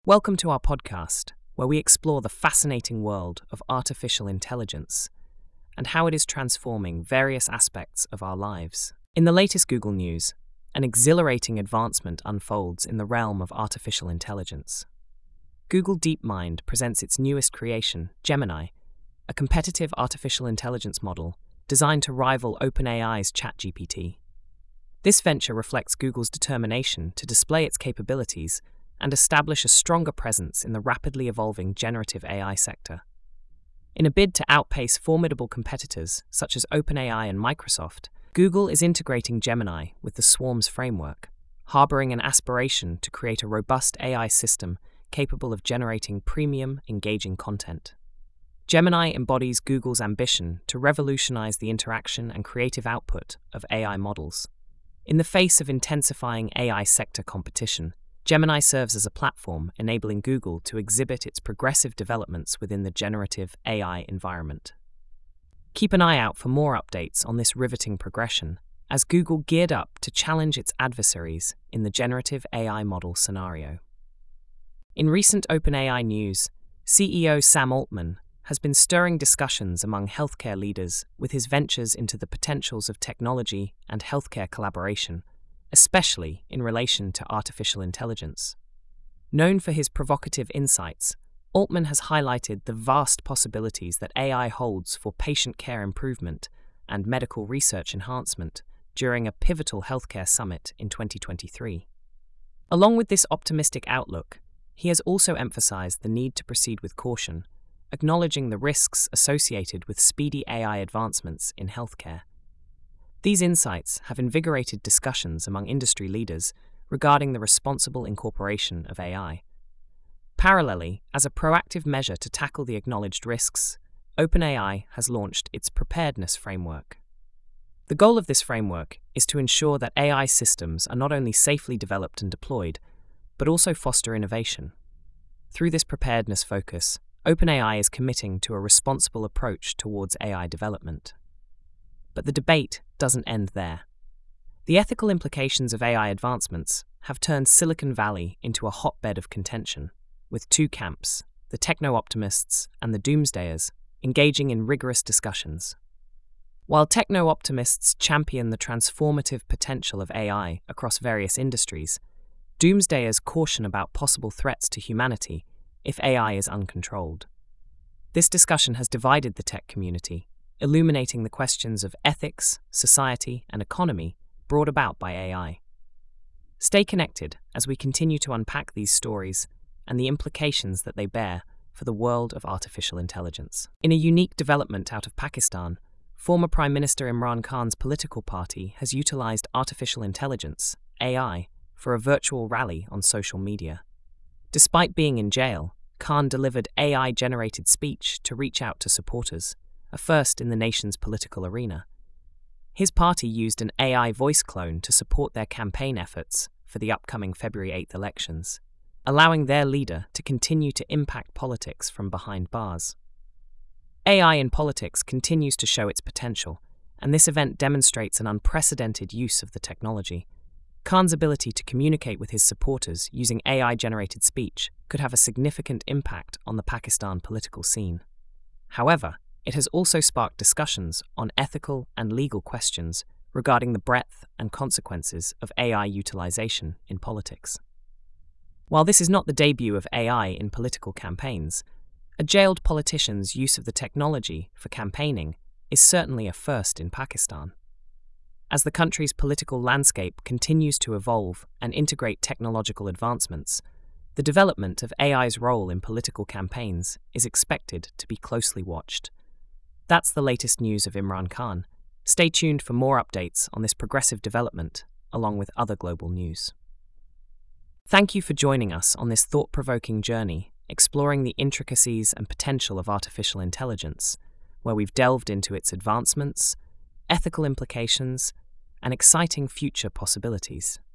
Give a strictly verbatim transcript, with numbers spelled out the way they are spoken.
Welcome to our podcast, where we explore the fascinating world of artificial intelligence and how it is transforming various aspects of our lives. In the latest Google news, an exhilarating advancement unfolds in the realm of artificial intelligence. Google DeepMind presents its newest creation, Gemini, a competitive artificial intelligence model designed to rival OpenAI's ChatGPT. This venture reflects Google's determination to display its capabilities and establish a stronger presence in the rapidly evolving generative A I sector. In a bid to outpace formidable competitors such as OpenAI and Microsoft, Google is integrating Gemini with the Swarm's framework, harboring an aspiration to create a robust A I system capable of generating premium, engaging content. Gemini embodies Google's ambition to revolutionize the interaction and creative output of A I models. In the face of intensifying A I sector competition, Gemini serves as a platform enabling Google to exhibit its progressive developments within the generative A I environment. Keep an eye out for more updates on this riveting progression as Google geared up to challenge its adversaries in the generative A I model scenario. In recent OpenAI news, C E O Sam Altman has been stirring discussions among healthcare leaders with his ventures into the potentials of technology and healthcare collaboration, especially in relation to artificial intelligence. Known for his provocative insights, Altman has highlighted the vast possibilities that A I holds for patient care improvement and medical research enhancement during a pivotal healthcare summit in twenty twenty-three. Along with this optimistic outlook, he has also emphasized the need to proceed with caution, acknowledging the risks associated with speedy A I advancements in healthcare. These insights have invigorated discussions among industry leaders regarding the responsible incorporation of A I. Parallelly, as a proactive measure to tackle the acknowledged risks, OpenAI has launched its Preparedness Framework. The goal of this framework is to ensure that A I systems are not only safely developed and deployed, but also foster innovation. Through this preparedness focus, OpenAI is committing to a responsible approach towards A I development. But the debate doesn't end there. The ethical implications of A I advancements have turned Silicon Valley into a hotbed of contention, with two camps, the techno-optimists and the doomsdayers, engaging in rigorous discussions. While techno-optimists champion the transformative potential of A I across various industries, doomsdayers caution about possible threats to humanity if A I is uncontrolled. This discussion has divided the tech community, illuminating the questions of ethics, society, and economy brought about by A I. Stay connected as we continue to unpack these stories and the implications that they bear for the world of artificial intelligence. In a unique development out of Pakistan, former Prime Minister Imran Khan's political party has utilized artificial intelligence, A I, for a virtual rally on social media. Despite being in jail, Khan delivered A I-generated speech to reach out to supporters, a first in the nation's political arena. His party used an A I voice clone to support their campaign efforts for the upcoming February eighth elections, allowing their leader to continue to impact politics from behind bars. A I in politics continues to show its potential, and this event demonstrates an unprecedented use of the technology. Khan's ability to communicate with his supporters using A I-generated speech could have a significant impact on the Pakistan political scene. However, it has also sparked discussions on ethical and legal questions regarding the breadth and consequences of A I utilization in politics. While this is not the debut of A I in political campaigns, a jailed politician's use of the technology for campaigning is certainly a first in Pakistan. As the country's political landscape continues to evolve and integrate technological advancements, the development of A I's role in political campaigns is expected to be closely watched. That's the latest news of Imran Khan. Stay tuned for more updates on this progressive development, along with other global news. Thank you for joining us on this thought-provoking journey, exploring the intricacies and potential of artificial intelligence, where we've delved into its advancements, ethical implications, and exciting future possibilities.